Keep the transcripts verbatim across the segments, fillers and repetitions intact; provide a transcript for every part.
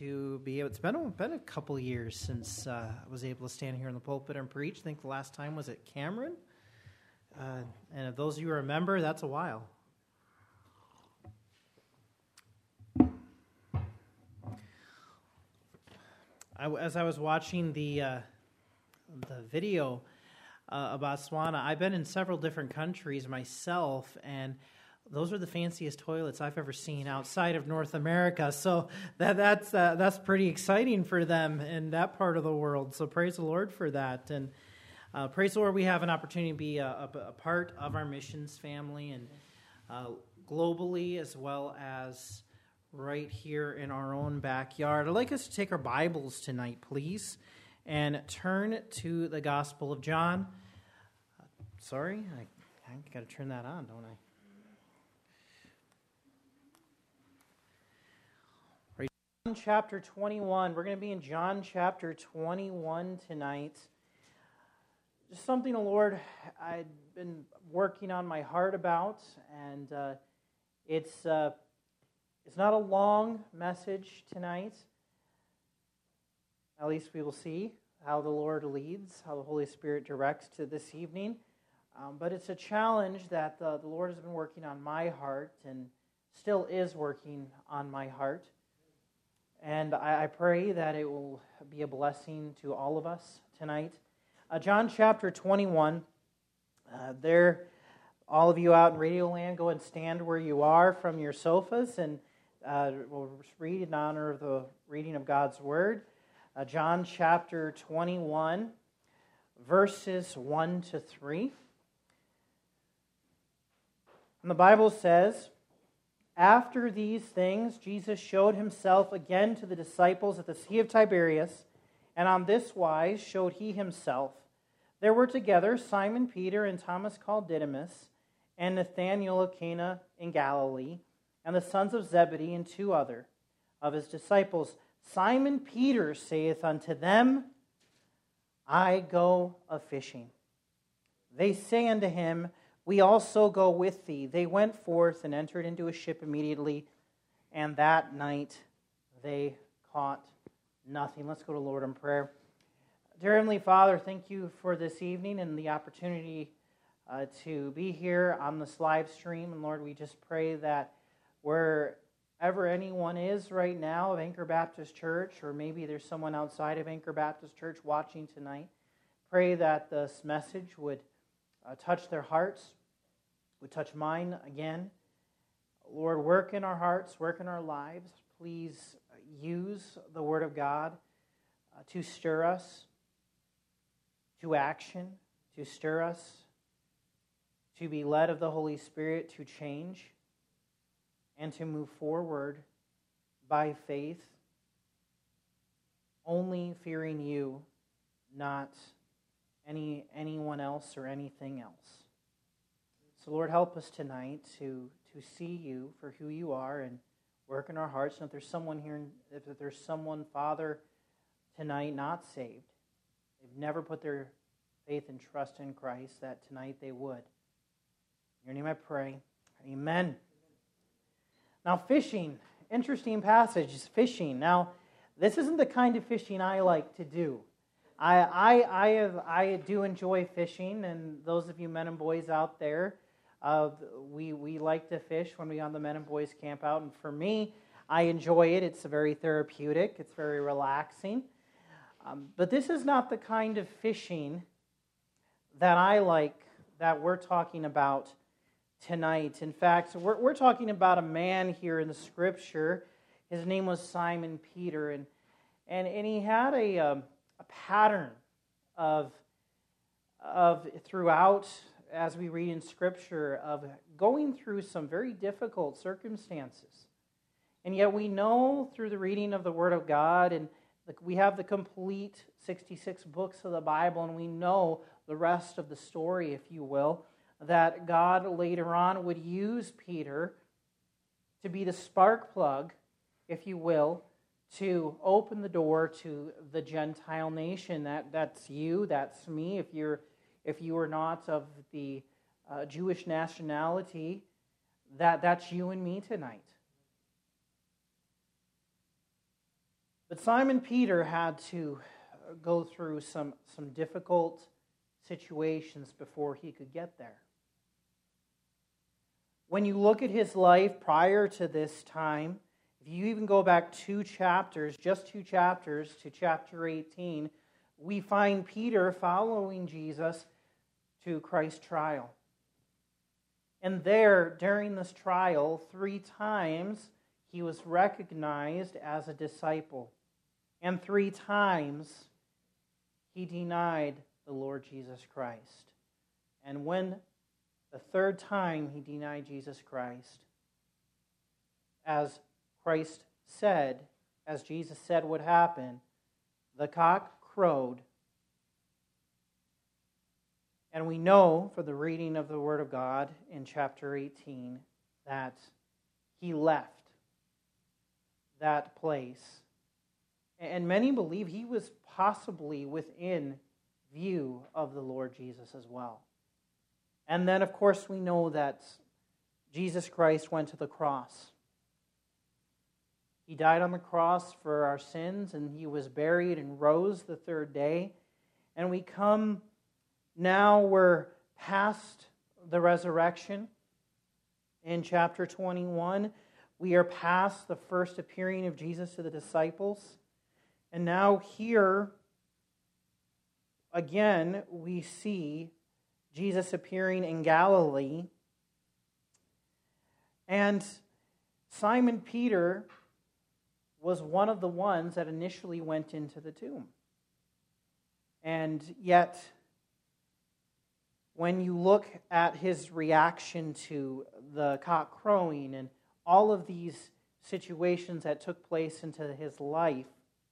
to be. It's been a, been a couple years since uh, I was able to stand here in the pulpit and preach. I think the last time was at Cameron. Uh, and if those of you remember, that's a while. I, as I was watching the uh, the video uh, about Swana, I've been in several different countries myself, and those are the fanciest toilets I've ever seen outside of North America. So that that's uh, that's pretty exciting for them in that part of the world. So praise the Lord for that, and uh, praise the Lord we have an opportunity to be a, a, a part of our missions family, and uh, globally as well as right here in our own backyard. I'd like us to take our Bibles tonight, please, and turn to the Gospel of John. Uh, sorry, I, I got to turn that on, don't I? John chapter twenty-one. We're going to be in John chapter twenty-one tonight. Just something the Lord I'd been working on my heart about, and uh, it's uh, it's not a long message tonight. At least we will see how the Lord leads, how the Holy Spirit directs to this evening. Um, but it's a challenge that the, the Lord has been working on my heart and still is working on my heart. And I pray that it will be a blessing to all of us tonight. Uh, John chapter twenty-one. Uh, there, all of you out in Radio Land, go and stand where you are from your sofas, and uh, we'll read in honor of the reading of God's Word. Uh, John chapter twenty-one, verses one to three. And the Bible says, "After these things, Jesus showed himself again to the disciples at the Sea of Tiberias, and on this wise showed he himself. There were together Simon Peter and Thomas called Didymus, and Nathanael of Cana in Galilee, and the sons of Zebedee, and two other of his disciples. Simon Peter saith unto them, I go a-fishing. They say unto him, We also go with thee. They went forth and entered into a ship immediately, and that night they caught nothing." Let's go to the Lord in prayer. Dear Heavenly Father, thank you for this evening and the opportunity uh, to be here on this live stream. And Lord, we just pray that wherever anyone is right now of Anchor Baptist Church, or maybe there's someone outside of Anchor Baptist Church watching tonight, pray that this message would Uh, touch their hearts, would touch mine again. Lord, work in our hearts, work in our lives. Please use the Word of God uh, to stir us to action, to stir us to be led of the Holy Spirit to change and to move forward by faith, only fearing you, not any anyone else or anything else. So Lord, help us tonight to, to see you for who you are and work in our hearts. And if there's someone here, if there's someone, Father, tonight not saved, they've never put their faith and trust in Christ, that tonight they would. In your name I pray. Amen. Now fishing, interesting passage, is fishing. Now, this isn't the kind of fishing I like to do. I I I, have, I do enjoy fishing, and those of you men and boys out there, uh, we we like to fish when we on the men and boys camp out. And for me, I enjoy it. It's very therapeutic. It's very relaxing. Um, but this is not the kind of fishing that I like, that we're talking about tonight. In fact, we're we're talking about a man here in the Scripture. His name was Simon Peter, and and and he had a um, a pattern of, of throughout, as we read in Scripture, of going through some very difficult circumstances. And yet we know through the reading of the Word of God, and we have the complete sixty-six books of the Bible, and we know the rest of the story, if you will, that God later on would use Peter to be the spark plug, if you will, to open the door to the Gentile nation. That that's you, that's me. If you're if you are not of the uh, Jewish nationality, that that's you and me tonight. But Simon Peter had to go through some, some difficult situations before he could get there. When you look at his life prior to this time, if you even go back two chapters, just two chapters to chapter eighteen, we find Peter following Jesus to Christ's trial. And there, during this trial, three times he was recognized as a disciple. And three times he denied the Lord Jesus Christ. And when the third time he denied Jesus Christ, as Christ said, as Jesus said would happen, the cock crowed. And we know, for the reading of the Word of God in chapter eighteen, that he left that place. And many believe he was possibly within view of the Lord Jesus as well. And then, of course, we know that Jesus Christ went to the cross. He died on the cross for our sins, and he was buried and rose the third day. And we come now, we're past the resurrection in chapter twenty-one. We are past the first appearing of Jesus to the disciples. And now here, again, we see Jesus appearing in Galilee. And Simon Peter was one of the ones that initially went into the tomb. And yet, when you look at his reaction to the cock crowing and all of these situations that took place into his life,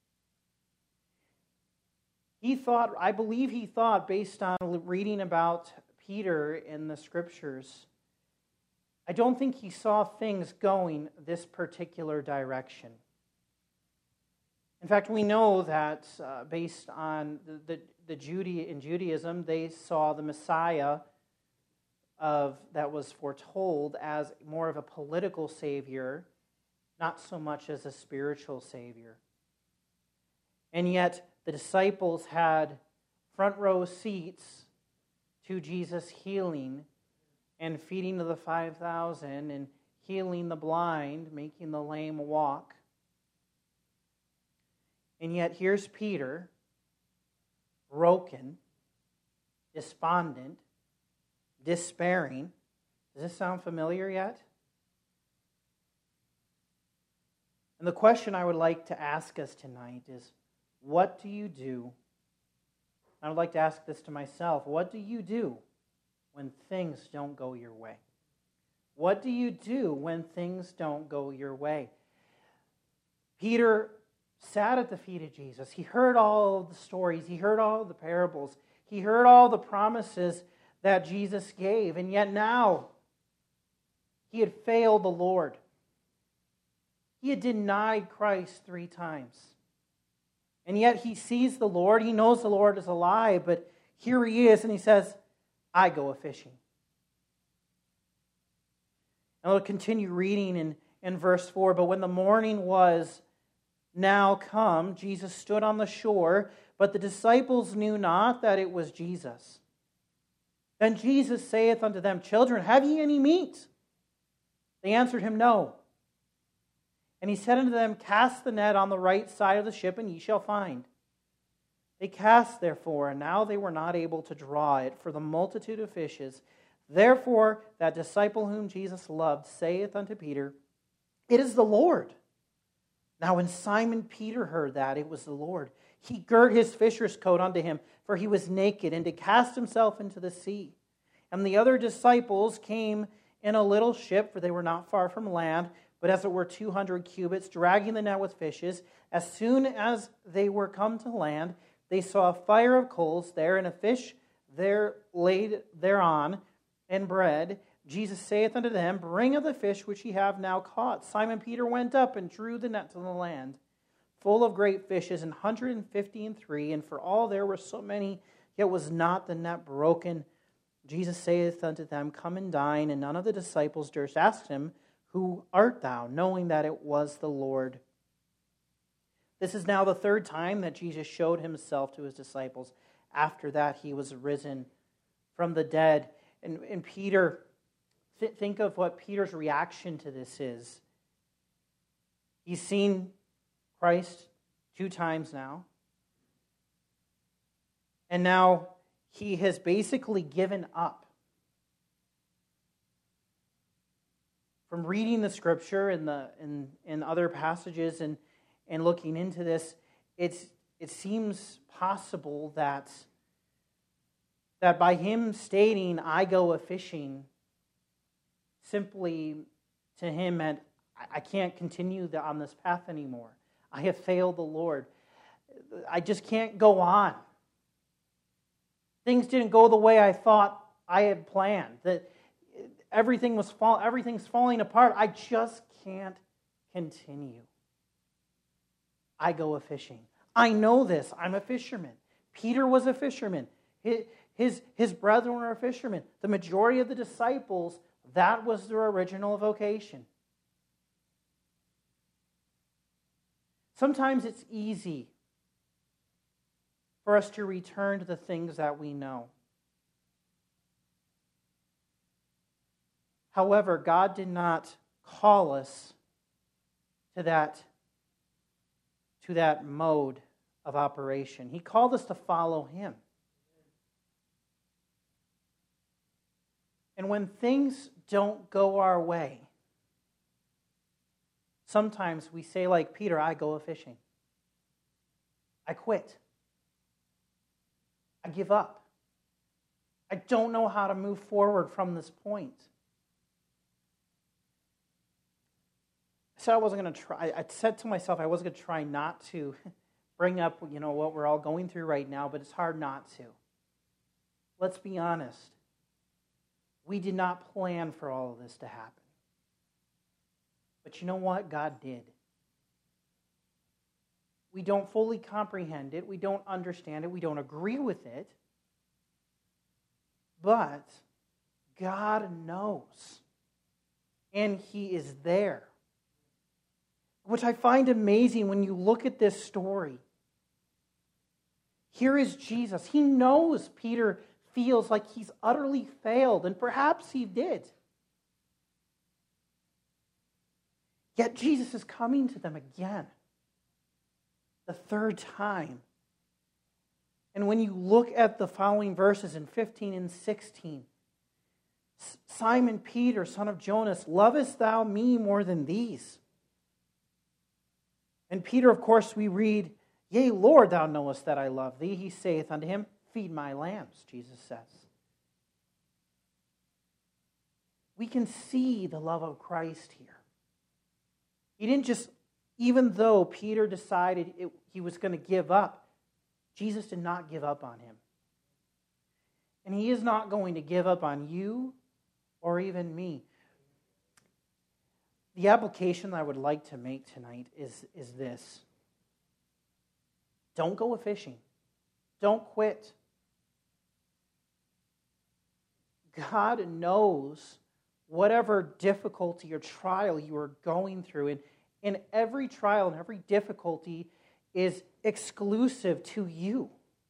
he thought, I believe he thought, based on reading about Peter in the scriptures, I don't think he saw things going this particular direction. In fact, we know that uh, based on the, the, the Jude- in Judaism, they saw the Messiah of that was foretold as more of a political savior, not so much as a spiritual savior. And yet, the disciples had front row seats to Jesus healing and feeding of the five thousand and healing the blind, making the lame walk. And yet here's Peter, broken, despondent, despairing. Does this sound familiar yet? And the question I would like to ask us tonight is, what do you do? I would like to ask this to myself. What do you do when things don't go your way? What do you do when things don't go your way? Peter sat at the feet of Jesus. He heard all the stories. He heard all the parables. He heard all the promises that Jesus gave. And yet now, he had failed the Lord. He had denied Christ three times. And yet he sees the Lord. He knows the Lord is alive. But here he is, and he says, I go a-fishing. And we'll continue reading in, in verse four. But when the morning was now come, Jesus stood on the shore, but the disciples knew not that it was Jesus. Then Jesus saith unto them, Children, have ye any meat? They answered him, No. And he said unto them, Cast the net on the right side of the ship, and ye shall find. They cast therefore, and now they were not able to draw it for the multitude of fishes. Therefore that disciple whom Jesus loved saith unto Peter, It is the Lord. Now when Simon Peter heard that it was the Lord, he girt his fisher's coat unto him, for he was naked, and did cast himself into the sea. And the other disciples came in a little ship, for they were not far from land, but as it were two hundred cubits, dragging the net with fishes. As soon as they were come to land, they saw a fire of coals there, and a fish there laid thereon, and bread. Jesus saith unto them, Bring of the fish which ye have now caught. Simon Peter went up and drew the net to the land, full of great fishes, an hundred and fifty and three. And for all there were so many, yet was not the net broken. Jesus saith unto them, Come and dine. And none of the disciples durst ask him, Who art thou? Knowing that it was the Lord. This is now the third time that Jesus showed himself to his disciples. After that, he was risen from the dead. And, and Peter, th- think of what Peter's reaction to this is. He's seen Christ two times now. And now he has basically given up. From reading the scripture and the in, in other passages and, and looking into this, it's it seems possible that, that by him stating, I go a-fishing, simply to him meant, I can't continue the, on this path anymore. I have failed the Lord. I just can't go on. Things didn't go the way I thought I had planned. That everything was fall, everything's falling apart. I just can't continue. I go a-fishing. I know this. I'm a fisherman. Peter was a fisherman. His, his, his brethren were fishermen. The majority of the disciples, that was their original vocation. Sometimes it's easy for us to return to the things that we know. However, God did not call us to that, to that mode of operation. He called us to follow him. And when things don't go our way, sometimes we say like Peter, I go a-fishing. I quit. I give up. I don't know how to move forward from this point. I said I wasn't going to try. I said to myself I wasn't going to try not to bring up, you know, what we're all going through right now, but it's hard not to. Let's be honest. We did not plan for all of this to happen. But you know what? God did. We don't fully comprehend it. We don't understand it. We don't agree with it. But God knows. And he is there. Which I find amazing when you look at this story. Here is Jesus. He knows Peter feels like he's utterly failed, and perhaps he did. Yet Jesus is coming to them again. The third time. And when you look at the following verses in fifteen and sixteen, Simon Peter, son of Jonas, lovest thou me more than these? And Peter, of course, we read, Yea, Lord, thou knowest that I love thee. He saith unto him, Feed my lambs, Jesus says. We can see the love of Christ here. He didn't just, even though Peter decided it, he was going to give up, Jesus did not give up on him. And he is not going to give up on you or even me. The application that I would like to make tonight is, is this. Don't go a-fishing. Don't quit. God knows whatever difficulty or trial you are going through. And, and every trial and every difficulty is exclusive to you.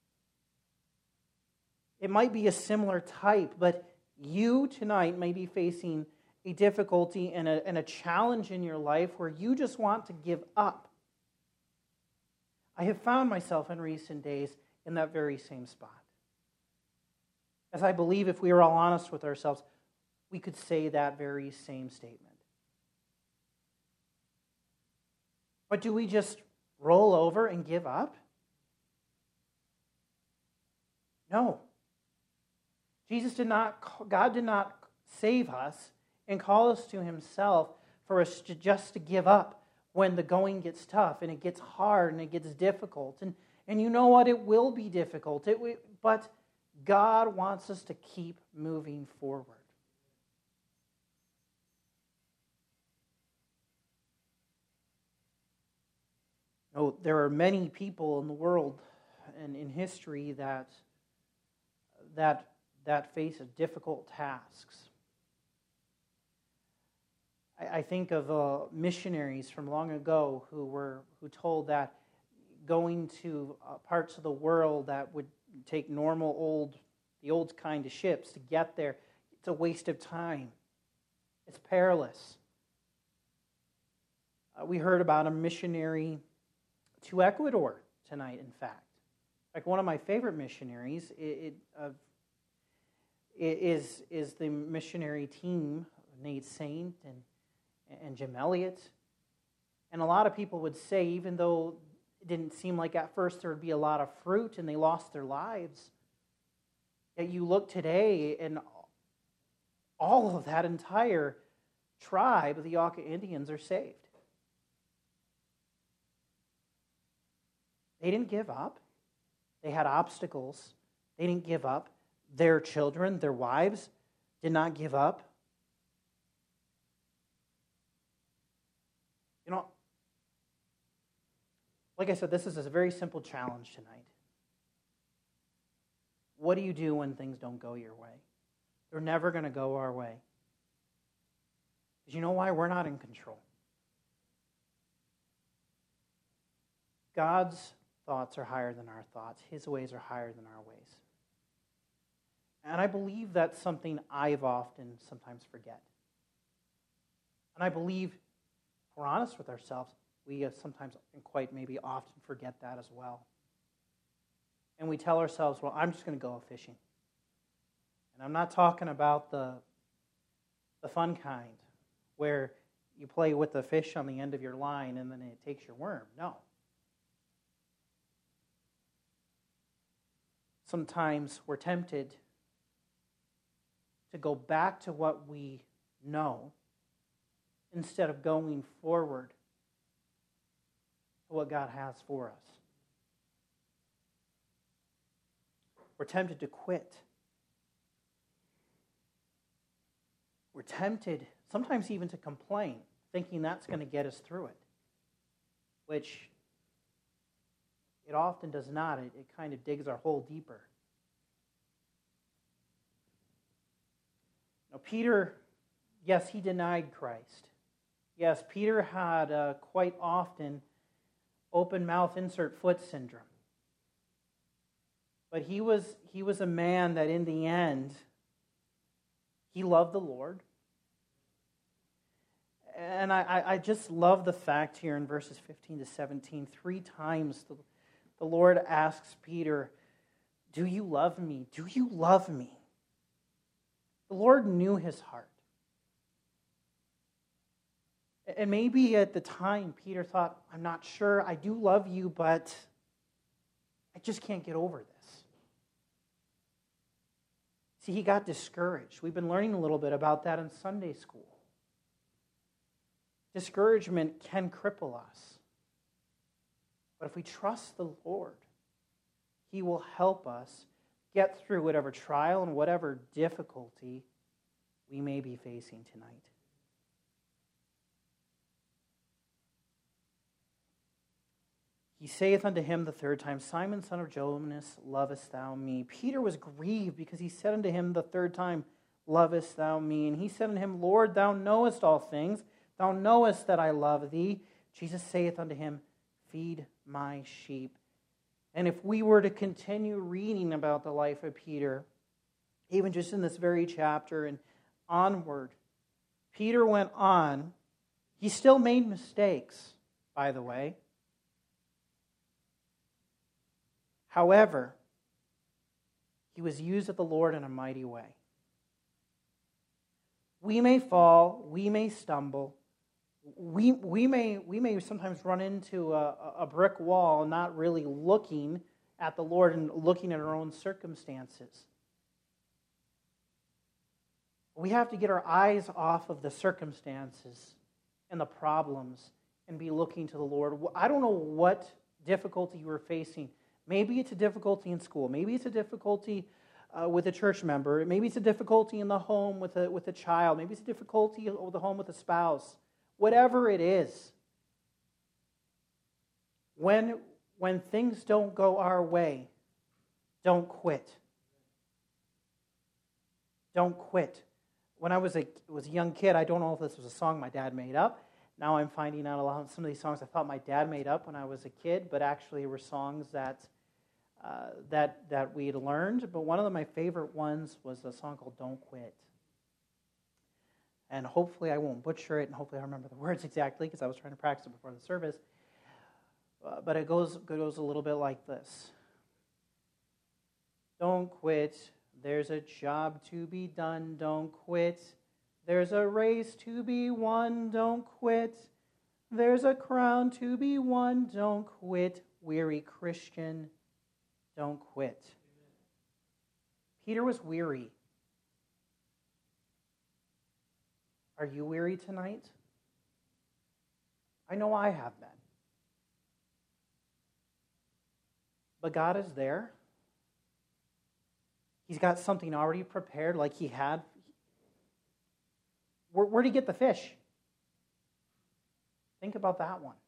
It might be a similar type, but you tonight may be facing a difficulty and a, and a challenge in your life where you just want to give up. I have found myself in recent days in that very same spot. As I believe if we were all honest with ourselves, we could say that very same statement. But do we just roll over and give up? No. Jesus did not, God did not save us and call us to himself for us to just to give up when the going gets tough and it gets hard and it gets difficult. And, and you know what? It will be difficult. It, but God wants us to keep moving forward. Oh, there are many people in the world and in history that that that face difficult tasks. I, I think of uh, missionaries from long ago who were who told that going to uh, parts of the world that would take normal old, the old kind of ships to get there. It's a waste of time. It's perilous. Uh, we heard about a missionary to Ecuador tonight, in fact. Like one of my favorite missionaries it, it, uh, is, is the missionary team, Nate Saint and, and Jim Elliott. And a lot of people would say, even though it didn't seem like at first there would be a lot of fruit and they lost their lives, that you look today and all of that entire tribe of the Auca Indians are saved. They didn't give up. They had obstacles. They didn't give up. Their children, their wives, did not give up. You know, like I said, this is a very simple challenge tonight. What do you do when things don't go your way? They're never going to go our way. Because you know why? We're not in control. God's thoughts are higher than our thoughts. His ways are higher than our ways. And I believe that's something I've often sometimes forget. And I believe, if we're honest with ourselves, we sometimes and quite maybe often forget that as well. And we tell ourselves, well, I'm just going to go fishing. And I'm not talking about the, the fun kind, where you play with the fish on the end of your line and then it takes your worm. No. Sometimes we're tempted to go back to what we know instead of going forward to what God has for us. We're tempted to quit. We're tempted sometimes even to complain, thinking that's going to get us through it, which it often does not. It, it kind of digs our hole deeper. Now, Peter, yes, he denied Christ. Yes, Peter had uh, quite often open mouth, insert foot syndrome. But he was he was a man that in the end, he loved the Lord. And I, I just love the fact here in verses fifteen to seventeen, three times the, the Lord asks Peter, do you love me? Do you love me? The Lord knew his heart. And maybe at the time, Peter thought, I'm not sure, I do love you, but I just can't get over this. See, he got discouraged. We've been learning a little bit about that in Sunday school. Discouragement can cripple us. But if we trust the Lord, he will help us get through whatever trial and whatever difficulty we may be facing tonight. He saith unto him the third time, Simon, son of Jonas, lovest thou me? Peter was grieved because he said unto him the third time, lovest thou me? And he said unto him, Lord, thou knowest all things. Thou knowest that I love thee. Jesus saith unto him, feed my sheep. And if we were to continue reading about the life of Peter, even just in this very chapter and onward, Peter went on. He still made mistakes, by the way. However, he was used of the Lord in a mighty way. We may fall, we may stumble, we we may we may sometimes run into a, a brick wall, not really looking at the Lord and looking at our own circumstances. We have to get our eyes off of the circumstances and the problems and be looking to the Lord. I don't know what difficulty you are facing. Maybe it's a difficulty in school. Maybe it's a difficulty uh, with a church member. Maybe it's a difficulty in the home with a, with a child. Maybe it's a difficulty in the home with a spouse. Whatever it is, when, when things don't go our way, don't quit. Don't quit. When I was a, was a young kid, I don't know if this was a song my dad made up. now I'm finding out a lot of some of these songs I thought my dad made up when I was a kid, but actually were songs that uh, that that we'd learned. But one of the, my favorite ones was a song called "Don't Quit." And hopefully I won't butcher it, and hopefully I remember the words exactly because I was trying to practice it before the service. Uh, but it goes goes a little bit like this. Don't quit. There's a job to be done. Don't quit. There's a race to be won. Don't quit. There's a crown to be won. Don't quit. Weary Christian, don't quit. Peter was weary. Are you weary tonight? I know I have been. But God is there. He's got something already prepared like he had. Where, where'd he get the fish? Think about that one.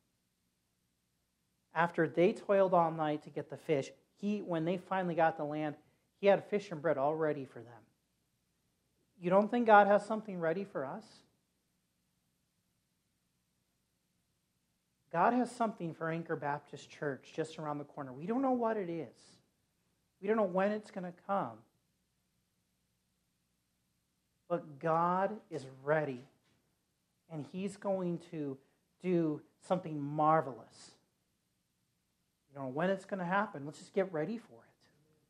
After they toiled all night to get the fish, he, when they finally got the land, he had fish and bread all ready for them. You don't think God has something ready for us? God has something for Anchor Baptist Church just around the corner. We don't know what it is. We don't know when it's going to come. But God is ready, and he's going to do something marvelous. You don't know when it's going to happen. Let's just get ready for it.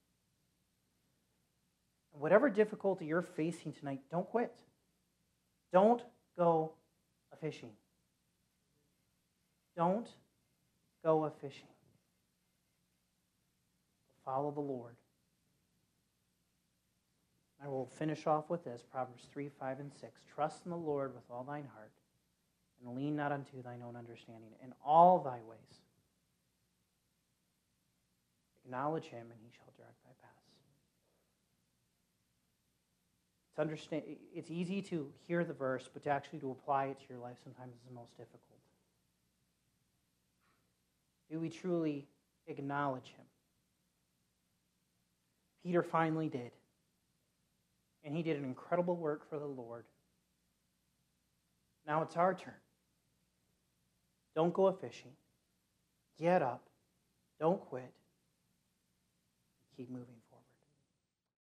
And whatever difficulty you're facing tonight, don't quit. Don't go a-fishing. Don't go a-fishing. Follow the Lord. I will finish off with this, Proverbs three, five, and six. Trust in the Lord with all thine heart, and lean not unto thine own understanding. In all thy ways, acknowledge him, and he shall direct thy paths. It's, understand, it's easy to hear the verse, but to actually to apply it to your life sometimes is the most difficult. Do we truly acknowledge him? Peter finally did. And he did an incredible work for the Lord. Now it's our turn. Don't go a-fishing. Get up. Don't quit. Keep moving.